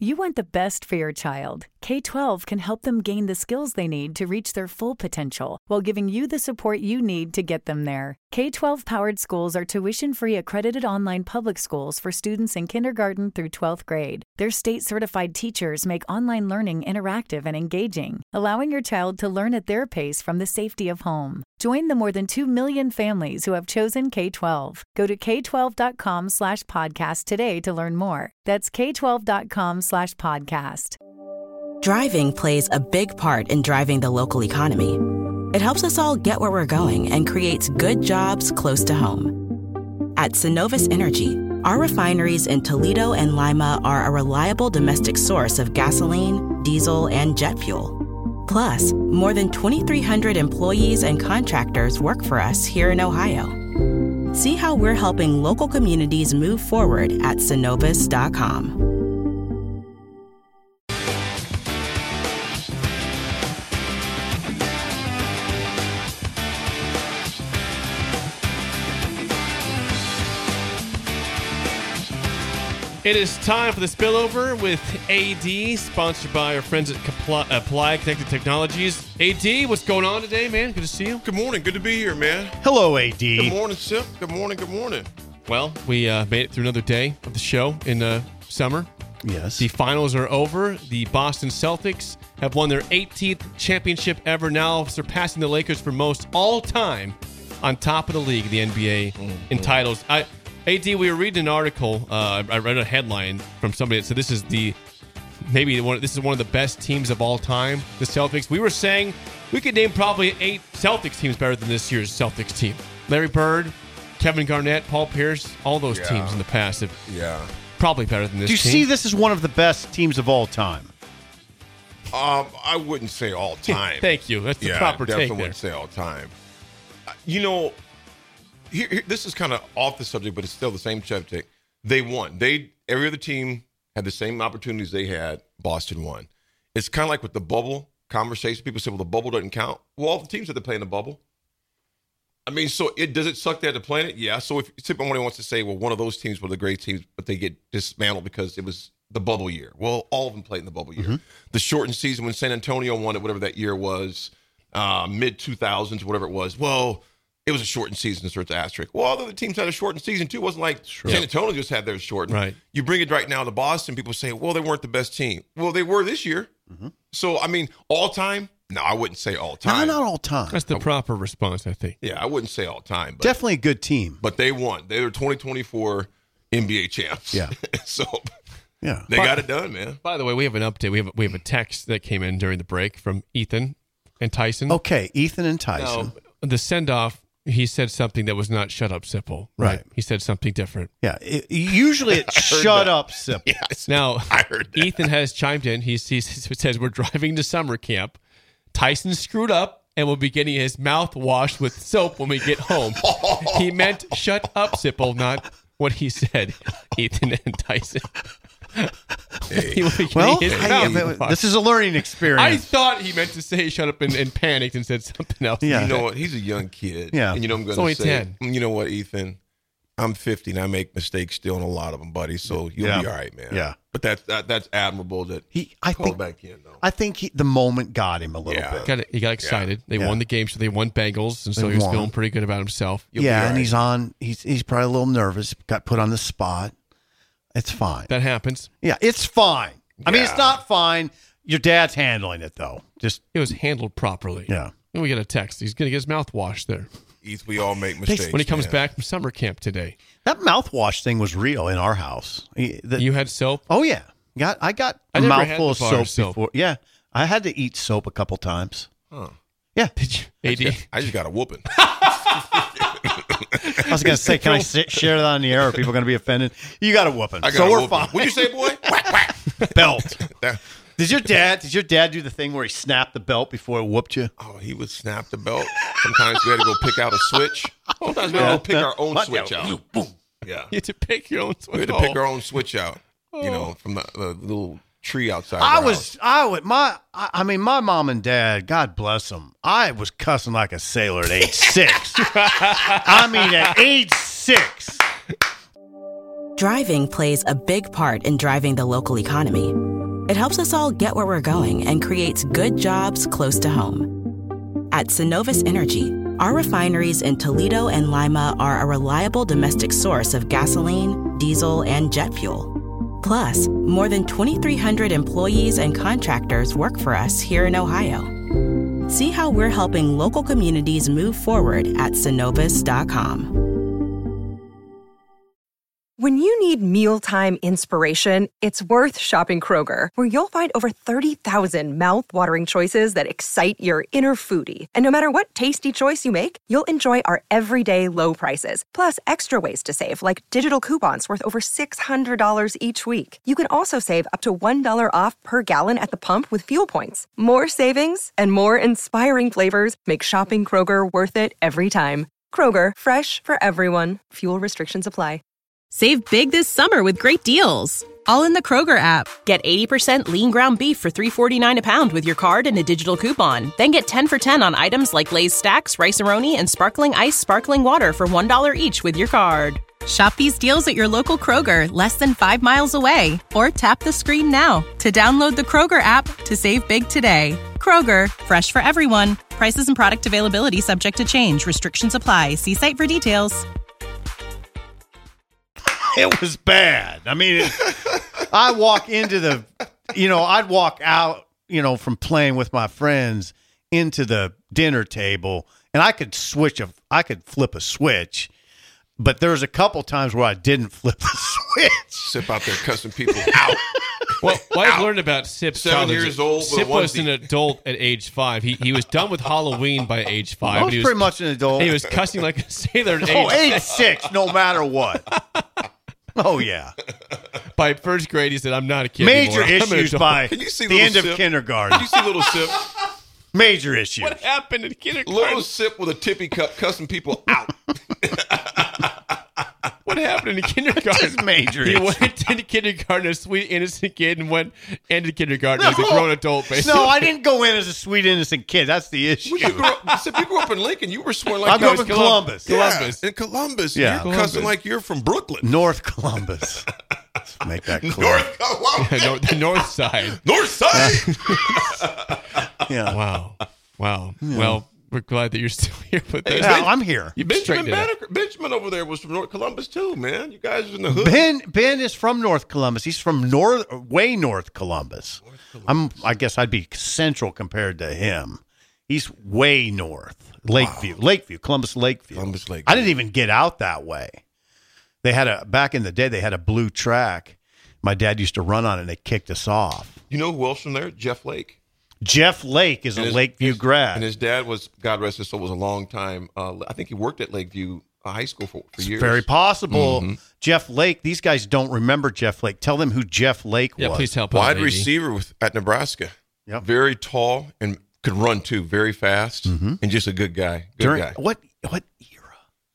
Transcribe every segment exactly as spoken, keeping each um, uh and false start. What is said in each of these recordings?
You want the best for your child. K twelve can help them gain the skills they need to reach their full potential while giving you the support you need to get them there. K twelve-powered schools are tuition-free accredited online public schools for students in kindergarten through twelfth grade. Their state-certified teachers make online learning interactive and engaging, allowing your child to learn at their pace from the safety of home. Join the more than two million families who have chosen K twelve. Go to k twelve dot com slash podcast today to learn more. That's k twelve dot com slash podcast. Driving plays a big part in driving the local economy. It helps us all get where we're going and creates good jobs close to home. At Synovus Energy, our refineries in Toledo and Lima are a reliable domestic source of gasoline, diesel, and jet fuel. Plus, more than twenty-three hundred employees and contractors work for us here in Ohio. See how we're helping local communities move forward at synovus dot com. It is time for the spillover with A D, sponsored by our friends at Compli- Applied Connected Technologies. A D, what's going on today, man? Good to see you. Good morning. Good to be here, man. Hello, A D. Good morning, Sip. Good morning. Good morning. Well, we uh, made it through another day of the show in the summer. Yes. The finals are over. The Boston Celtics have won their eighteenth championship ever, now surpassing the Lakers for most all time on top of the league, the N B A mm-hmm. in titles. I... A D, we were reading an article. Uh, I read a headline from somebody that said this is the maybe one. This is one of the best teams of all time. The Celtics. We were saying we could name probably eight Celtics teams better than this year's Celtics team. Larry Bird, Kevin Garnett, Paul Pierce, all those yeah. teams in the past have yeah probably better than this. Do you team. see this as one of the best teams of all time? Um, I wouldn't say all time. Thank you. That's the yeah, proper definitely take there. wouldn't say all time. Uh, you know. Here, here, this is kind of off the subject, but it's still the same subject. They won. They every other team had the same opportunities they had. Boston won. It's kind of like with the bubble conversation. People say, "Well, the bubble doesn't count." Well, all the teams had to play in the bubble. I mean, so it does it suck they had to play in it? Yeah. So if somebody wants to say, "Well, one of those teams were the great teams, but they get dismantled because it was the bubble year," well, all of them played in the bubble year. Mm-hmm. The shortened season when San Antonio won it, whatever that year was, uh, mid two thousands, whatever it was. Well. It was a shortened season, so it's asterisk. Well, other teams had a shortened season, too. It wasn't like sure. San Antonio just had theirs shortened. Right. You bring it right now to Boston, people say, well, they weren't the best team. Well, they were this year. Mm-hmm. So, I mean, all time? No, I wouldn't say all time. No, not all time. That's the proper response, I think. Yeah, I wouldn't say all time. But, definitely a good team. But they won. They were twenty twenty-four N B A champs. Yeah. so, yeah, they by, got it done, man. By the way, we have an update. We have, we have a text that came in during the break from Ethan and Tyson. Okay, Ethan and Tyson. Now, the send-off. He said something that was not "shut up, Sipple." Right? right. He said something different. Yeah. It, usually it's "shut that. up, Sipple." Yes. Now, I heard that. Ethan has chimed in. He, he says we're driving to summer camp. Tyson screwed up and will be getting his mouth washed with soap when we get home. He meant "shut up, Sipple," not what he said. Ethan and Tyson. Hey. Well, I, I, this is a learning experience. I thought he meant to say "shut up" and, and panicked and said something else. Yeah. You know what? He's a young kid. Yeah. And you know I'm going to say, ten. You know what, Ethan? I'm fifty and I make mistakes still in a lot of them, buddy. So you'll yeah. be all right, man. Yeah. But that's that, that's admirable that he. I called think back in though. I think he, the moment got him a little Yeah. bit. Got it, he got excited. Yeah. They Yeah. won the game, so they won Bengals, and so They he was won. feeling pretty good about himself. You'll yeah, be all and right. he's on. He's he's probably a little nervous. Got put on the spot. It's fine. That happens. Yeah, it's fine. I mean, Yeah. it's not fine. Your dad's handling it though. Just It was handled properly. yeah. And we get a text. He's going to get his mouth washed there Ethan, we all make mistakes when he comes man. back from summer camp today. That mouthwash thing was real in our house. He- the- You had soap? oh yeah, got I got I a never had mouthful of the bar soap, soap. before. Yeah, I had to eat soap a couple times. Huh. Yeah, Did you, A D? I just got a whooping. I was gonna say, can I sit, share that on the air? Are people gonna be offended? You got a whooping, I got so a we're whooping. fine. What'd you say, boy? Whack, whack. Belt. That- Did your dad? Did your dad do the thing where he snapped the belt before he whooped you? Oh, he would snap the belt. Sometimes we had to go pick out a switch. Sometimes we had to go pick our own What? switch Yeah. out. Yeah. You had to pick your own We had to pick our own switch out, you know, from the, the little tree outside. I our was, house. I would, my, I, I mean, my mom and dad, God bless them. I was cussing like a sailor at age six. I mean, at age six. Driving plays a big part in driving the local economy. It helps us all get where we're going and creates good jobs close to home. At Synovus Energy, our refineries in Toledo and Lima are a reliable domestic source of gasoline, diesel, and jet fuel. Plus, more than twenty-three hundred employees and contractors work for us here in Ohio. See how we're helping local communities move forward at Synovus dot com. When you need mealtime inspiration, it's worth shopping Kroger, where you'll find over thirty thousand mouth-watering choices that excite your inner foodie. And no matter what tasty choice you make, you'll enjoy our everyday low prices, plus extra ways to save, like digital coupons worth over six hundred dollars each week. You can also save up to one dollar off per gallon at the pump with fuel points. More savings and more inspiring flavors make shopping Kroger worth it every time. Kroger, fresh for everyone. Fuel restrictions apply. Save big this summer with great deals, all in the Kroger app. Get eighty percent lean ground beef for three forty-nine a pound with your card and a digital coupon. Then get ten for ten on items like Lay's Stacks, Rice-A-Roni, and Sparkling Ice Sparkling Water for one dollar each with your card. Shop these deals at your local Kroger, less than five miles away. Or tap the screen now to download the Kroger app to save big today. Kroger, fresh for everyone. Prices and product availability subject to change. Restrictions apply. See site for details. It was bad. I mean, it, I walk into the, you know, I'd walk out, you know, from playing with my friends into the dinner table, and I could switch a, I could flip a switch, but there was a couple times where I didn't flip the switch. Sip out there cussing people out. Well, well I've learned about Sip's Seven childhood. years old. Sip was an adult at age five. He he was done with Halloween by age five. I was he was pretty much an adult. He was cussing like a sailor at Oh, age age six, no matter what. Oh, yeah. By first grade, he said, I'm not a kid Major anymore. I'm an issues adult." by Can you see the little end of Sip? kindergarten. Did you see little Sip? Major issues. What happened in kindergarten? Little Sip with a tippy cup cussing people out. What happened in kindergarten? Just major He issues. went into kindergarten, a sweet, innocent kid, and went into kindergarten as a grown adult, basically. No, I didn't go in as a sweet, innocent kid. That's the issue. When you grew up, Sip, you grew up in Lincoln. You were swearing like I grew you up in was Columbus. Yeah, Columbus. in Columbus. Yeah. You're Columbus. cussing like you're from Brooklyn. North Columbus. Let's make that clear. North Columbus. North, the north side. North side. Yeah. Wow. Wow. Well, we're glad that you're still here with us. Yeah, I'm here. You've Benjamin, straightened it out. Banneker, Benjamin over there was from North Columbus too, man. You guys was in the hood. Ben Ben is from North Columbus. He's from north, way North Columbus. I'm. I guess I'd be central compared to him. He's way north, Lakeview, Lakeview, Columbus, Lakeview. Columbus, Lakeview. I didn't even get out that way. They had a back in the day. They had a blue track. My dad used to run on it, and they kicked us off. You know who else from there? Jeff Lake. Jeff Lake is And a his- Lakeview his- grad. And his dad was, God rest his soul, was a long time. Uh, I think he worked at Lakeview uh, High School for, for It's years. very possible. Mm-hmm. Jeff Lake. These guys don't remember Jeff Lake. Tell them who Jeff Lake Yeah, was. please help out, Wide baby. receiver with, at Nebraska. Yep. Very tall and could run too, very fast, Mm-hmm. and just a good guy. Good During guy. what what era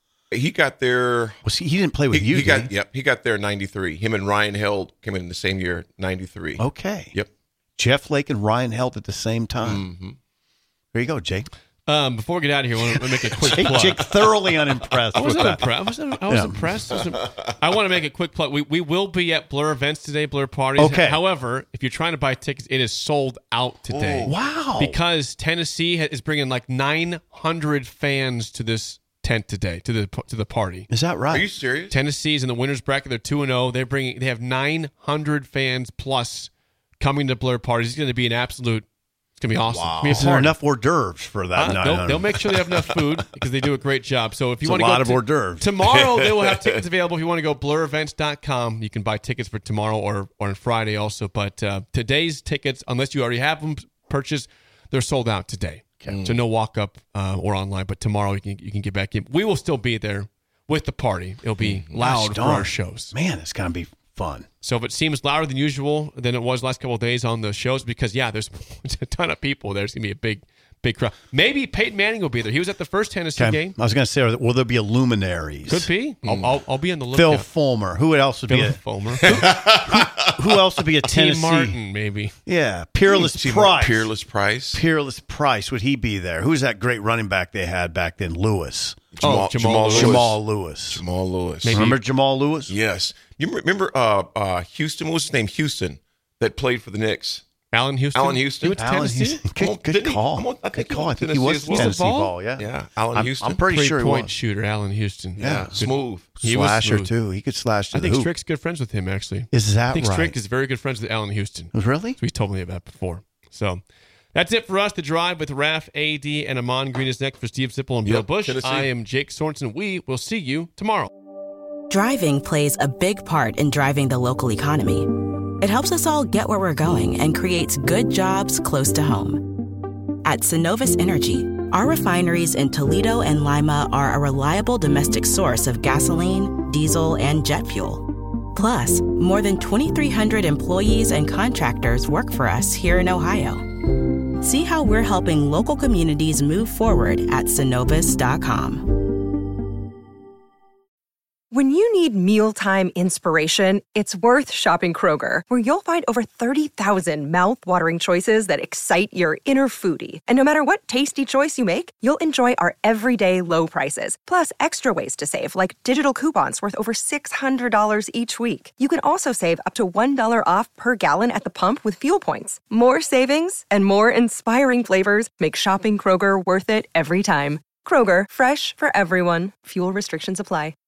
He got there. was he? He didn't play with He, you. he did got he? yep. He got there in ninety-three. Him and Ryan Held came in the same year, ninety-three. Okay. Yep. Jeff Lake and Ryan Held at the same time. Mm-hmm. There you go, Jake. Um, before we get out of here, I want to make a quick Jake, plug. Jake thoroughly unimpressed I was with that. impressed. I was, I was Yeah. impressed. I, was im- I want to make a quick plug. We we will be at Blur events today, Blur parties. Okay. However, if you're trying to buy tickets, it is sold out today. Oh, wow. Because Tennessee ha- is bringing like nine hundred fans to this tent today, to the to the party. Is that right? Are you serious? Tennessee's in the winners bracket. They're two and zero. They're bringing. They have nine hundred fans plus coming to Blur parties. It's going to be an absolute. It's going to be awesome. Wow. It's gonna Is be a there party. enough hors d'oeuvres for that? Uh, No, they'll, no, no. they'll make sure they have enough food because they do a great job. So if you It's want a to go lot of to- hors d'oeuvres. tomorrow, they will have tickets available. If you want to go blur events dot com, you can buy tickets for tomorrow or, or on Friday also. But uh, today's tickets, unless you already have them purchased, they're sold out today. Okay. So no walk up uh, or online. But tomorrow you can you can get back in. We will still be there with the party. It'll be loud for darn. our shows. Man, it's going to be fun. So if it seems louder than usual than it was last couple of days on the shows, because yeah, there's a ton of people. There's gonna be a big, big crowd. Maybe Peyton Manning will be there. He was at the first Tennessee Okay. game. I was going to say, will there be a luminaries? Could be. I'll, I'll, I'll be on the lookout. Phil Fulmer. Who else would Phil be a Fulmer. Who else would be a T. Tennessee? Martin, maybe. Yeah, Peerless See, Price. Peerless Price. Peerless Price. Would he be there? Who's that great running back they had back then? Lewis. Jamal, Oh, Jamal Jamal Lewis. Lewis. Jamal Lewis. Jamal Lewis. Maybe. Remember Jamal Lewis? Yes. You remember uh, uh, Houston? What was his name? Houston that played for the Knicks. Allen Houston. Allen Houston. He went to Alan Tennessee. Houston. Good, Well, good didn't he? call. I'm on- I Good think he call. I went to think he was Tennessee as well. Tennessee Ball? ball. Yeah. Yeah, Allen I'm, Houston. I'm pretty sure he Three-point was. shooter, Allen Houston. Yeah, Good. smooth. He was Slasher smooth. too. He could slash to I the think hoop. Strick's good friends with him, actually. Is that I think right? Strick is very good friends with Allen Houston. Really? So he's told me about before. So that's it for us. The Drive with Raf, A D, and Amon Green is next for Steve Sipple and Bill Yep, Bush. Tennessee. I am Jake Sorensen. We will see you tomorrow. Driving plays a big part in driving the local economy. It helps us all get where we're going and creates good jobs close to home. At Synovus Energy, our refineries in Toledo and Lima are a reliable domestic source of gasoline, diesel, and jet fuel. Plus, more than twenty-three hundred employees and contractors work for us here in Ohio. See how we're helping local communities move forward at Synovus dot com. When you need mealtime inspiration, it's worth shopping Kroger, where you'll find over thirty thousand mouth-watering choices that excite your inner foodie. And no matter what tasty choice you make, you'll enjoy our everyday low prices, plus extra ways to save, like digital coupons worth over six hundred dollars each week. You can also save up to one dollar off per gallon at the pump with fuel points. More savings and more inspiring flavors make shopping Kroger worth it every time. Kroger, fresh for everyone. Fuel restrictions apply.